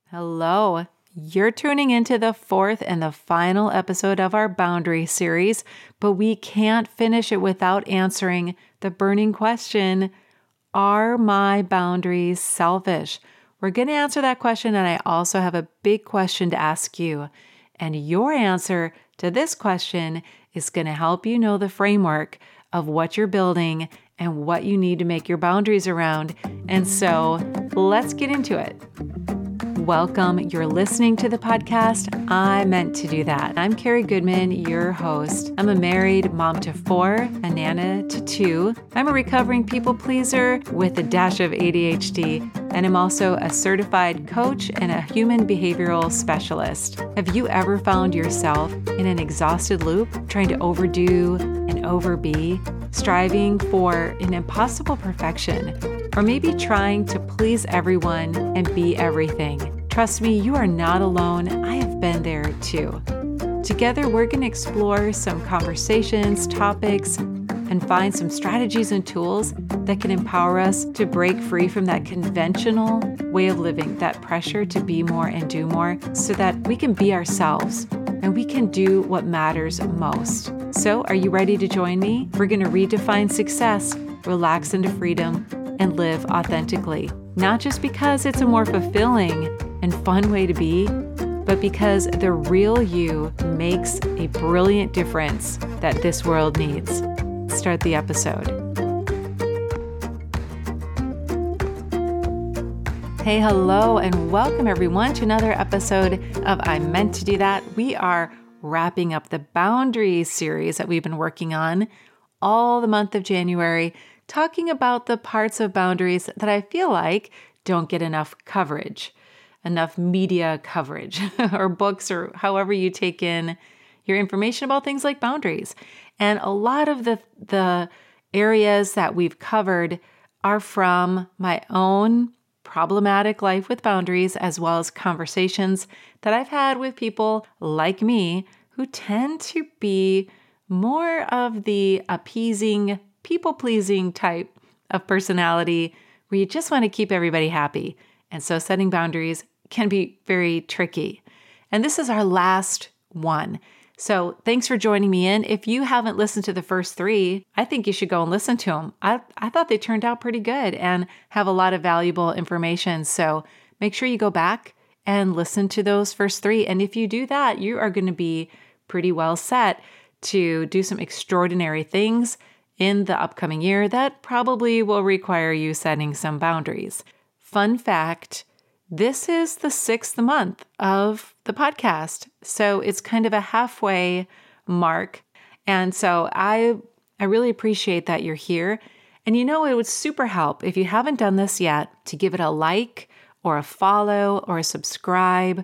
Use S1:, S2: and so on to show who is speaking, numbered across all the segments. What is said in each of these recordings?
S1: Hello. You're tuning into the fourth and the final episode of our boundary series, but we can't finish it without answering the burning question, are my boundaries selfish? We're going to answer that question, and I also have a big question to ask you. And your answer to this question is going to help you know the framework of what you're building and what you need to make your boundaries around. And so let's get into it. Welcome. You're listening to the podcast, I Meant to Do That. I'm Carrie Goodman, your host. I'm a married mom to 4, a nana to 2. I'm a recovering people pleaser with a dash of ADHD, and I'm also a certified coach and a human behavioral specialist. Have you ever found yourself in an exhausted loop, trying to overdo and overbe, striving for an impossible perfection, or maybe trying to please everyone and be everything? Trust me, you are not alone. I have been there too. Together, we're going to explore some conversations, topics, and find some strategies and tools that can empower us to break free from that conventional way of living, that pressure to be more and do more, so that we can be ourselves and we can do what matters most. So, are you ready to join me? We're going to redefine success, relax into freedom, and live authentically. Not just because it's a more fulfilling and fun way to be, but because the real you makes a brilliant difference that this world needs. Start the episode. Hey, hello, and welcome everyone to another episode of I Meant to Do That. We are wrapping up the boundaries series that we've been working on all the month of January, talking about the parts of boundaries that I feel like don't get enough coverage, enough media coverage, or books, or however you take in your information about things like boundaries. And a lot of the areas that we've covered are from my own problematic life with boundaries, as well as conversations that I've had with people like me who tend to be more of the appeasing, people-pleasing type of personality where you just want to keep everybody happy. And so setting boundaries can be very tricky. And this is our last one. So thanks for joining me in. If you haven't listened to the first 3, I think you should go and listen to them. I thought they turned out pretty good and have a lot of valuable information. So make sure you go back and listen to those first 3. And if you do that, you are going to be pretty well set to do some extraordinary things in the upcoming year that probably will require you setting some boundaries. Fun fact, this is the 6th month of the podcast, so it's kind of a halfway mark. And so I really appreciate that you're here. And you know, it would super help if you haven't done this yet to give it a like or a follow or a subscribe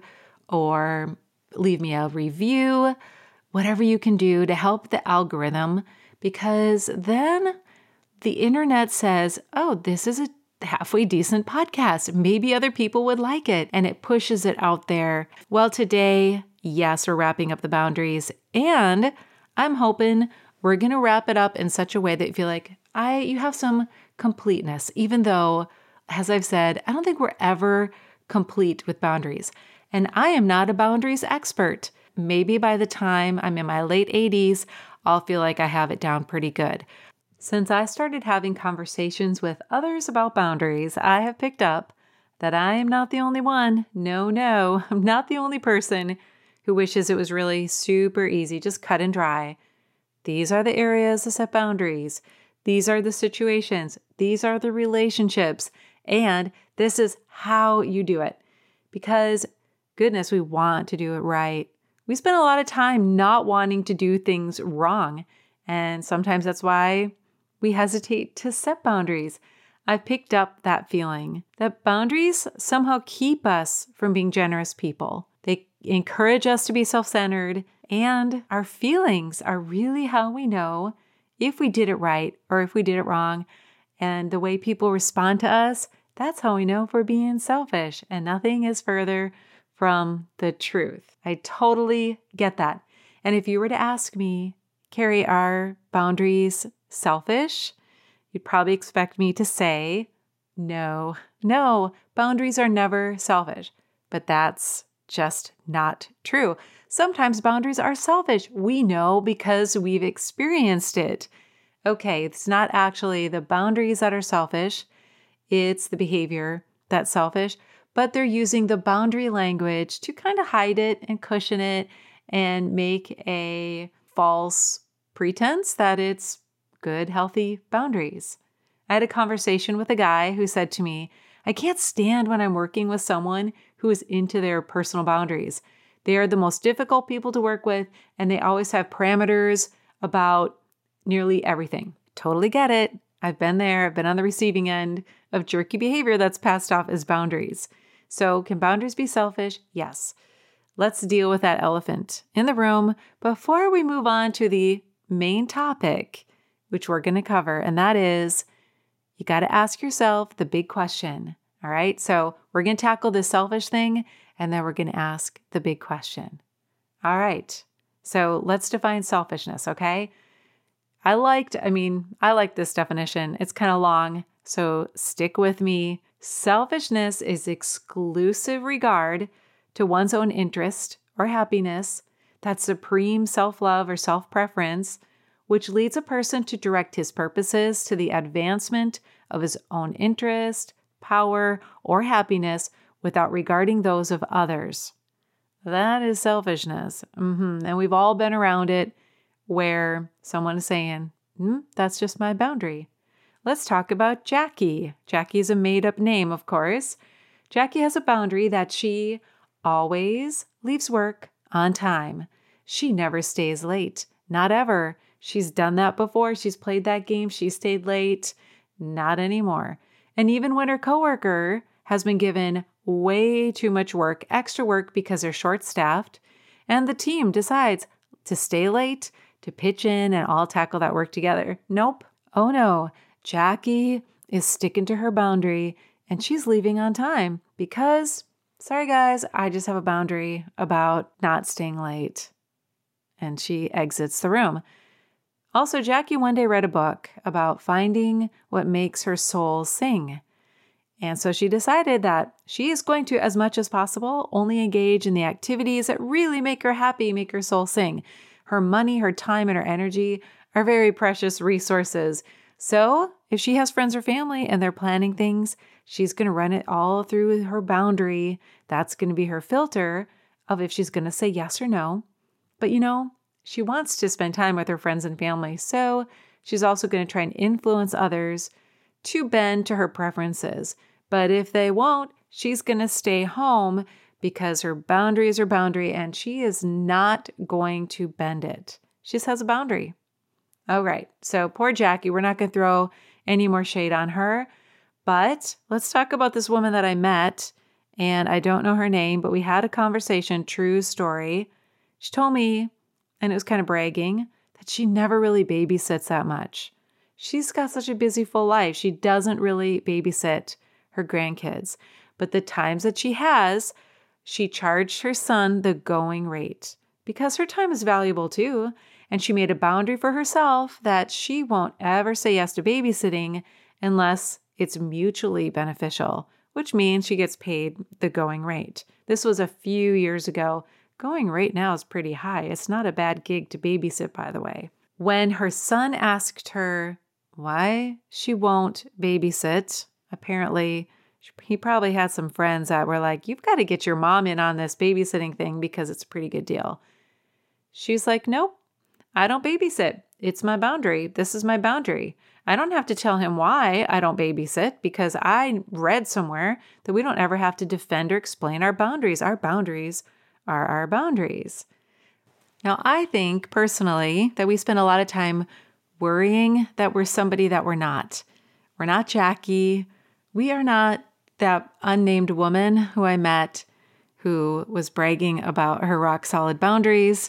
S1: or leave me a review, whatever you can do to help the algorithm, because then the internet says, oh, this is a halfway decent podcast. Maybe other people would like it, and it pushes it out there. Well, today, yes, we're wrapping up the boundaries, and I'm hoping we're going to wrap it up in such a way that you feel like you have some completeness, even though, as I've said, I don't think we're ever complete with boundaries. And I am not a boundaries expert. Maybe by the time I'm in my late 80s, I'll feel like I have it down pretty good. Since I started having conversations with others about boundaries, I have picked up that I am not the only one. No, I'm not the only person who wishes it was really super easy, just cut and dry. These are the areas to set boundaries. These are the situations. These are the relationships. And this is how you do it. Because, goodness, we want to do it right. We spend a lot of time not wanting to do things wrong. And sometimes that's why we hesitate to set boundaries. I've picked up that feeling that boundaries somehow keep us from being generous people. They encourage us to be self-centered, and our feelings are really how we know if we did it right or if we did it wrong. And the way people respond to us, that's how we know if we're being selfish. And nothing is further from the truth. I totally get that. And if you were to ask me, Carrie, are boundaries selfish? You'd probably expect me to say, no, boundaries are never selfish. but that's just not true. Sometimes boundaries are selfish. We know because we've experienced it. Okay, it's not actually the boundaries that are selfish. It's the behavior that's selfish, but they're using the boundary language to kind of hide it and cushion it and make a false pretense that it's good, healthy boundaries. I had a conversation with a guy who said to me, I can't stand when I'm working with someone who is into their personal boundaries. They are the most difficult people to work with, and they always have parameters about nearly everything. Totally get it. I've been there. I've been on the receiving end of jerky behavior that's passed off as boundaries. So can boundaries be selfish? Yes. Let's deal with that elephant in the room before we move on to the main topic, which we're going to cover, and that is you got to ask yourself the big question. All right. So we're going to tackle this selfish thing, and then we're going to ask the big question. All right. So let's define selfishness. Okay. I like this definition. It's kind of long, so stick with me. Selfishness is exclusive regard to one's own interest or happiness, that supreme self-love or self-preference, which leads a person to direct his purposes to the advancement of his own interest, power, or happiness without regarding those of others. That is selfishness. And we've all been around it where someone is saying, that's just my boundary. Let's talk about Jackie. Jackie is a made-up name, of course. Jackie has a boundary that she always leaves work on time. She never stays late. Not ever. She's done that before. She's played that game. She stayed late. Not anymore. And even when her coworker has been given way too much work, extra work because they're short-staffed, and the team decides to stay late, to pitch in and all tackle that work together. Nope. Oh no. Jackie is sticking to her boundary and she's leaving on time because, sorry guys, I just have a boundary about not staying late. And she exits the room. Also, Jackie one day read a book about finding what makes her soul sing. And so she decided that she is going to, as much as possible, only engage in the activities that really make her happy, make her soul sing. Her money, her time, and her energy are very precious resources. So if she has friends or family and they're planning things, she's going to run it all through her boundary. That's going to be her filter of if she's going to say yes or no. But she wants to spend time with her friends and family. So she's also going to try and influence others to bend to her preferences. But if they won't, she's going to stay home because her boundary is her boundary and she is not going to bend it. She just has a boundary. All right. So poor Jackie, we're not going to throw any more shade on her. But let's talk about this woman that I met. And I don't know her name, but we had a conversation, true story. She told me, and it was kind of bragging, that she never really babysits that much. She's got such a busy, full life. She doesn't really babysit her grandkids. But the times that she has, she charged her son the going rate because her time is valuable too. And she made a boundary for herself that she won't ever say yes to babysitting unless it's mutually beneficial, which means she gets paid the going rate. This was a few years ago. Going rate now is pretty high. It's not a bad gig to babysit, by the way. When her son asked her why she won't babysit, apparently he probably had some friends that were like, you've got to get your mom in on this babysitting thing because it's a pretty good deal. She's like, nope, I don't babysit. It's my boundary. This is my boundary. I don't have to tell him why I don't babysit because I read somewhere that we don't ever have to defend or explain our boundaries. Our boundaries are our boundaries. Now, I think personally that we spend a lot of time worrying that we're somebody that we're not. We're not Jackie. We are not that unnamed woman who I met who was bragging about her rock solid boundaries.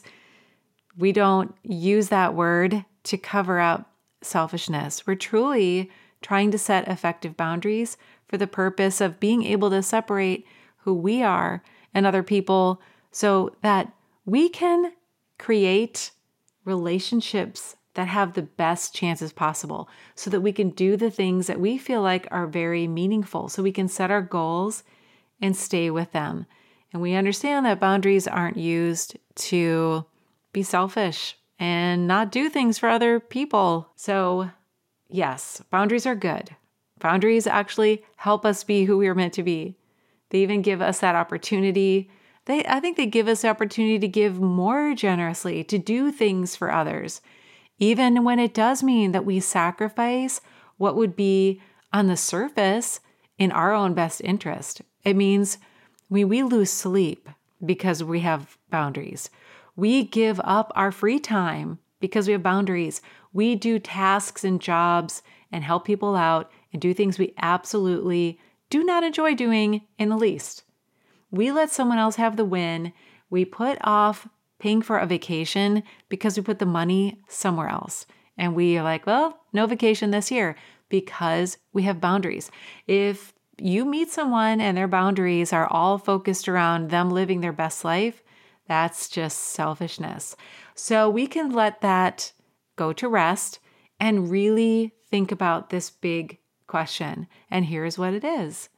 S1: We don't use that word to cover up selfishness. We're truly trying to set effective boundaries for the purpose of being able to separate who we are and other people so that we can create relationships that have the best chances possible so that we can do the things that we feel like are very meaningful, so we can set our goals and stay with them. And we understand that boundaries aren't used to be selfish and not do things for other people. So yes, boundaries are good. Boundaries actually help us be who we are meant to be. They even give us that opportunity. I think they give us the opportunity to give more generously, to do things for others, even when it does mean that we sacrifice what would be on the surface in our own best interest. It means we lose sleep because we have boundaries. We give up our free time because we have boundaries. We do tasks and jobs and help people out and do things we absolutely do not enjoy doing in the least. We let someone else have the win. We put off paying for a vacation because we put the money somewhere else. And we are like, well, no vacation this year because we have boundaries. If you meet someone and their boundaries are all focused around them living their best life, that's just selfishness. So we can let that go to rest and really think about this big question. And here's what it is.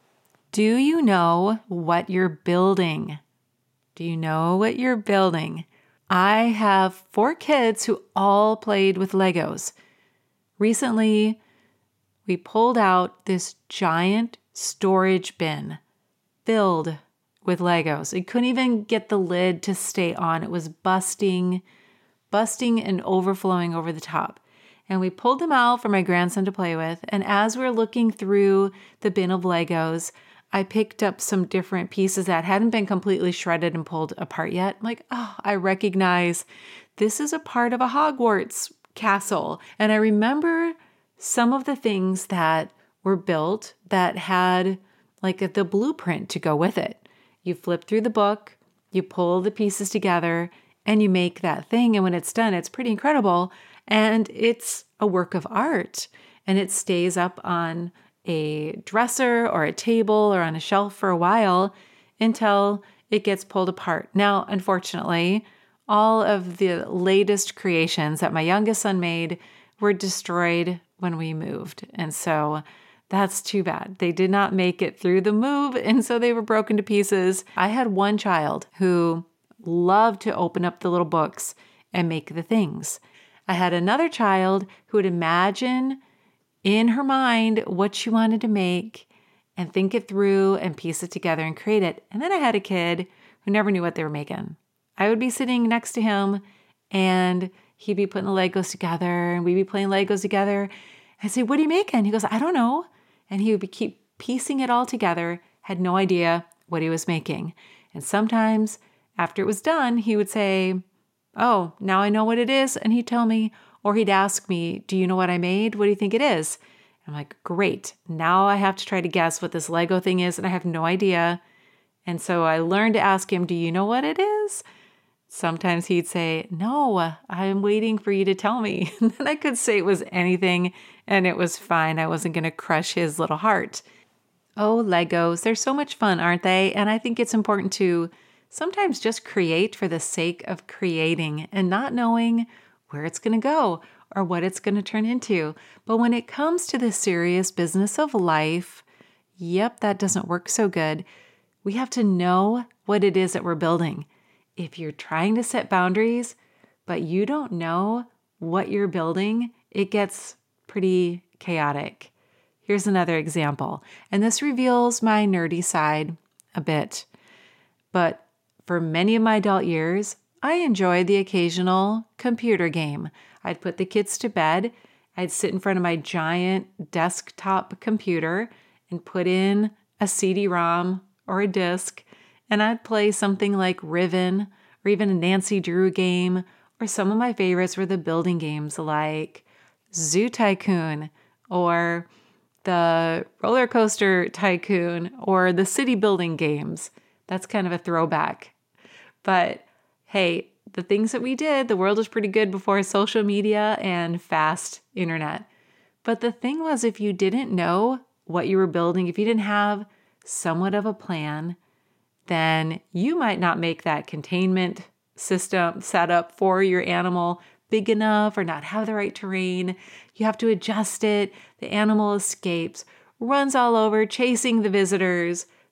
S1: Do you know what you're building? Do you know what you're building? I have 4 kids who all played with Legos. Recently, we pulled out this giant storage bin filled with Legos. It couldn't even get the lid to stay on. It was busting and overflowing over the top. And we pulled them out for my grandson to play with. And as we're looking through the bin of Legos, I picked up some different pieces that hadn't been completely shredded and pulled apart yet. I'm like, oh, I recognize this is a part of a Hogwarts castle. And I remember some of the things that were built that had like the blueprint to go with it. You flip through the book, you pull the pieces together, and you make that thing. And when it's done, it's pretty incredible. And it's a work of art. And it stays up on a dresser or a table or on a shelf for a while until it gets pulled apart. Now, unfortunately, all of the latest creations that my youngest son made were destroyed when we moved. And so that's too bad. They did not make it through the move, and so they were broken to pieces. I had one child who loved to open up the little books and make the things. I had another child who would imagine in her mind what she wanted to make and think it through and piece it together and create it. And then I had a kid who never knew what they were making. I would be sitting next to him and he'd be putting the Legos together and we'd be playing Legos together. I'd say, what are you making? He goes, I don't know. And he would keep piecing it all together, had no idea what he was making. And sometimes after it was done, he would say, oh, now I know what it is. And he'd tell me, or he'd ask me, do you know what I made? What do you think it is? I'm like, great. Now I have to try to guess what this Lego thing is, and I have no idea. And so I learned to ask him, do you know what it is? Sometimes he'd say, no, I'm waiting for you to tell me. And then I could say it was anything, and it was fine. I wasn't going to crush his little heart. Oh, Legos, they're so much fun, aren't they? And I think it's important to sometimes just create for the sake of creating and not knowing where it's going to go or what it's going to turn into. But when it comes to the serious business of life, yep, that doesn't work so good. We have to know what it is that we're building. If you're trying to set boundaries, but you don't know what you're building, it gets pretty chaotic. Here's another example, and this reveals my nerdy side a bit. But for many of my adult years, I enjoyed the occasional computer game. I'd put the kids to bed. I'd sit in front of my giant desktop computer and put in a CD-ROM or a disc, and I'd play something like Riven or even a Nancy Drew game, or some of my favorites were the building games like Zoo Tycoon or the Roller Coaster Tycoon or the city building games. That's kind of a throwback. But hey, the things that we did, the world was pretty good before social media and fast internet. But the thing was, if you didn't know what you were building, if you didn't have somewhat of a plan, then you might not make that containment system set up for your animal big enough or not have the right terrain. You have to adjust it. The animal escapes, runs all over, chasing the visitors.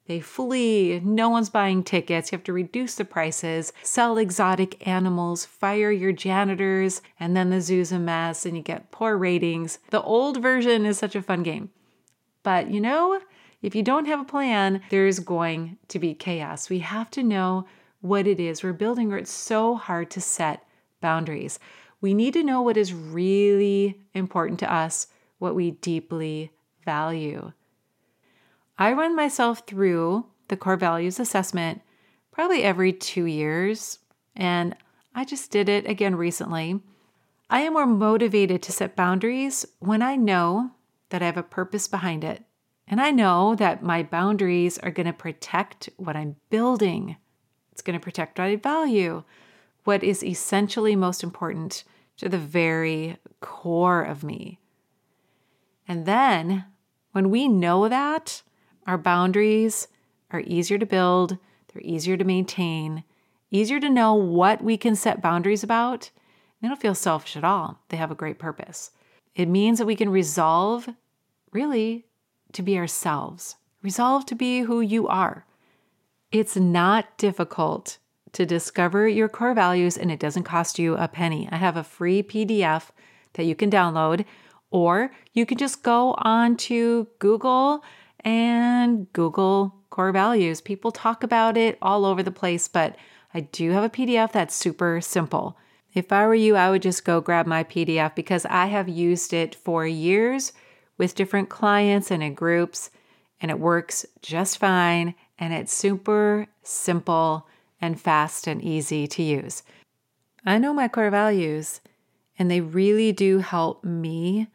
S1: They flee. No one's buying tickets. You have to reduce the prices, sell exotic animals, fire your janitors, and then the zoo's a mess and you get poor ratings. The old version is such a fun game. But if you don't have a plan, there's going to be chaos. We have to know what it is we're building, or it's so hard to set boundaries. We need to know what is really important to us, what we deeply value. I run myself through the core values assessment probably every 2 years, and I just did it again recently. I am more motivated to set boundaries when I know that I have a purpose behind it, and I know that my boundaries are going to protect what I'm building. It's going to protect what I value, what is essentially most important to the very core of me. And then when we know that, our boundaries are easier to build, they're easier to maintain, easier to know what we can set boundaries about. They don't feel selfish at all. They have a great purpose. It means that we can resolve really to be ourselves. Resolve to be who you are. It's not difficult to discover your core values, and it doesn't cost you a penny. I have a free PDF that you can download, or you can just go on to Google and Google core values. People talk about it all over the place, but I do have a PDF that's super simple. If I were you, I would just go grab my PDF because I have used it for years with different clients and in groups, and it works just fine, and it's super simple and fast and easy to use. I know my core values, and they really do help me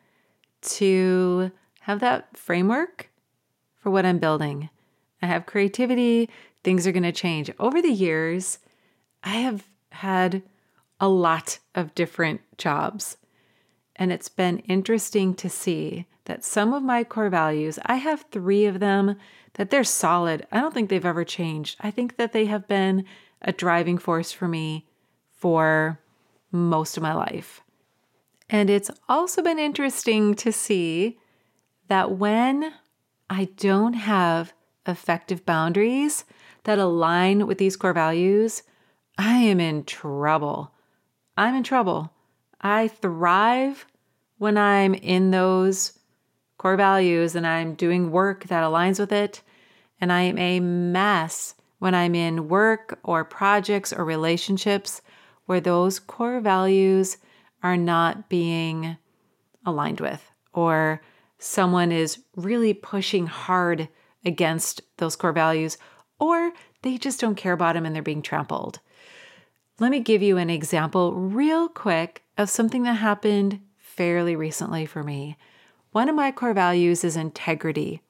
S1: to have that framework for what I'm building. I have creativity. Things are going to change. Over the years, I have had a lot of different jobs, and it's been interesting to see that some of my core values, I have 3 of them, that they're solid. I don't think they've ever changed. I think that they have been a driving force for me for most of my life. And it's also been interesting to see that when I don't have effective boundaries that align with these core values, I am in trouble. I'm in trouble. I thrive when I'm in those core values and I'm doing work that aligns with it. And I am a mess when I'm in work or projects or relationships where those core values are not being aligned with, or someone is really pushing hard against those core values, or they just don't care about them and they're being trampled. Let me give you an example real quick of something that happened fairly recently for me. One of my core values is integrity.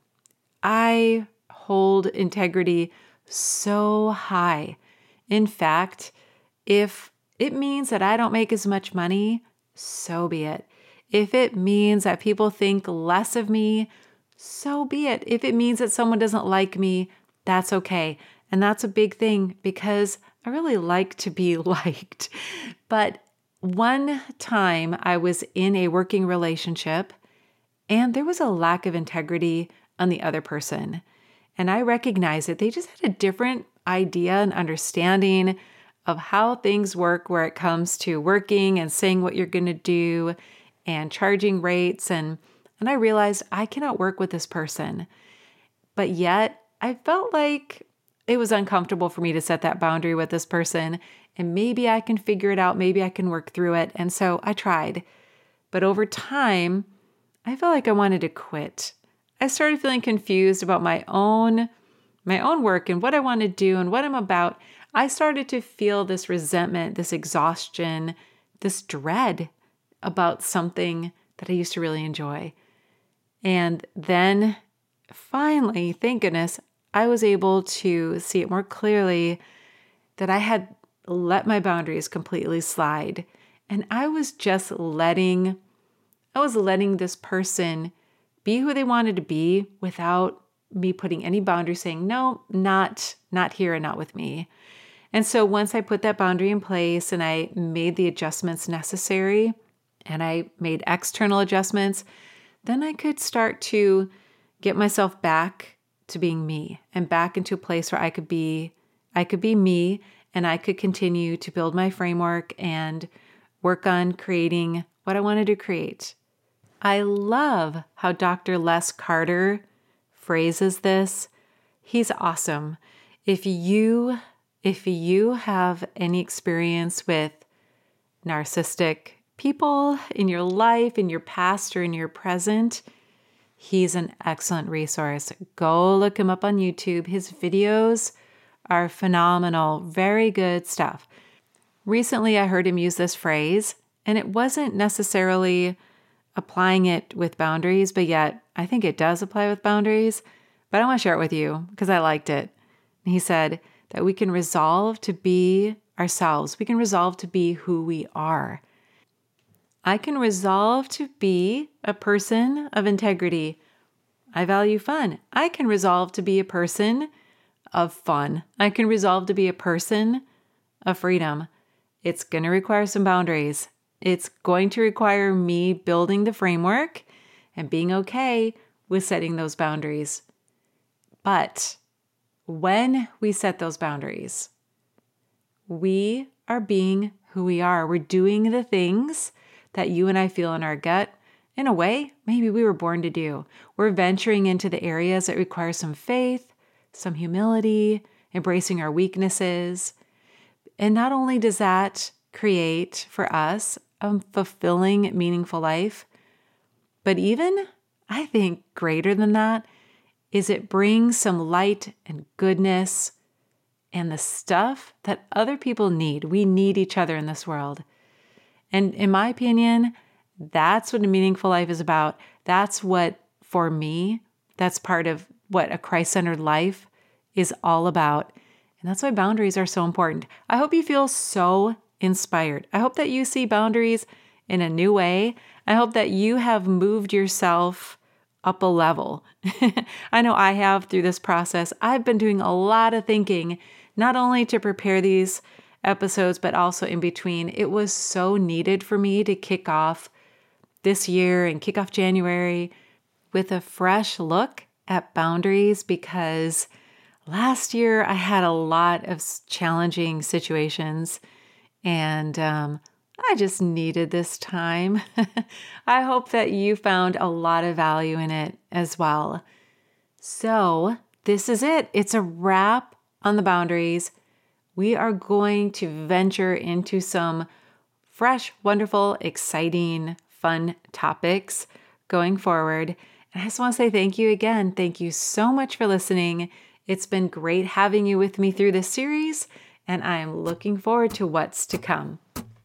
S1: I hold integrity so high. In fact, if it means that I don't make as much money, so be it. If it means that people think less of me, so be it. If it means that someone doesn't like me, that's okay. And that's a big thing because I really like to be liked. But one time I was in a working relationship and there was a lack of integrity on the other person. And I recognized it. They just had a different idea and understanding of how things work where it comes to working and saying what you're going to do and charging rates. And I realized I cannot work with this person. But yet I felt like it was uncomfortable for me to set that boundary with this person. And maybe I can figure it out. Maybe I can work through it. And so I tried. But over time, I felt like I wanted to quit. I started feeling confused about my own work and what I want to do and what I'm about. I started to feel this resentment, this exhaustion, this dread about something that I used to really enjoy. And then finally, thank goodness, I was able to see it more clearly that I had let my boundaries completely slide. And I was just letting this person be who they wanted to be without me putting any boundaries, saying, no, not here and not with me. And so once I put that boundary in place and I made the adjustments necessary and I made external adjustments, then I could start to get myself back to being me and back into a place where I could be me, and I could continue to build my framework and work on creating what I wanted to create. I love how Dr. Les Carter phrases this. He's awesome. If you have any experience with narcissistic people in your life, in your past or in your present, he's an excellent resource. Go look him up on YouTube. His videos are phenomenal. Very good stuff. Recently, I heard him use this phrase, and it wasn't necessarily applying it with boundaries, but yet I think it does apply with boundaries. But I want to share it with you because I liked it. He said that we can resolve to be ourselves. We can resolve to be who we are. I can resolve to be a person of integrity. I value fun. I can resolve to be a person of fun. I can resolve to be a person of freedom. It's going to require some boundaries. It's going to require me building the framework and being okay with setting those boundaries. But when we set those boundaries, we are being who we are. We're doing the things that you and I feel in our gut. In a way, maybe we were born to do. We're venturing into the areas that require some faith, some humility, embracing our weaknesses. And not only does that create for us a fulfilling, meaningful life, but even, I think, greater than that is it brings some light and goodness and the stuff that other people need. We need each other in this world. And in my opinion, that's what a meaningful life is about. That's what, for me, that's part of what a Christ-centered life is all about. And that's why boundaries are so important. I hope you feel so inspired. I hope that you see boundaries in a new way. I hope that you have moved yourself up a level. I know I have through this process. I've been doing a lot of thinking, not only to prepare these episodes, but also in between. It was so needed for me to kick off this year and kick off January with a fresh look at boundaries, because last year I had a lot of challenging situations, and I just needed this time. I hope that you found a lot of value in it as well. So this is it. It's a wrap on the boundaries. We are going to venture into some fresh, wonderful, exciting, fun topics going forward. And I just want to say thank you again. Thank you so much for listening. It's been great having you with me through this series, and I am looking forward to what's to come.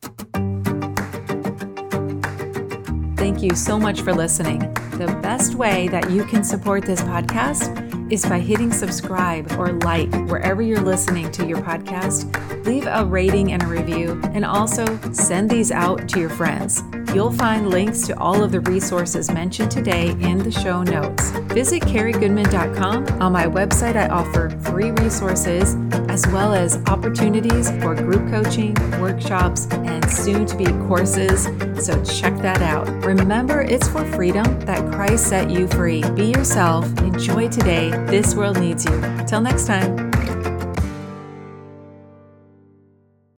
S1: Thank you so much for listening. The best way that you can support this podcast is by hitting subscribe or like wherever you're listening to your podcast. Leave a rating and a review, and also send these out to your friends. You'll find links to all of the resources mentioned today in the show notes. Visit CarrieGoodman.com. On my website, I offer free resources as well as opportunities for group coaching, workshops, and soon-to-be courses. So check that out. Remember, it's for freedom that Christ set you free. Be yourself. Enjoy today. This world needs you. Till next time.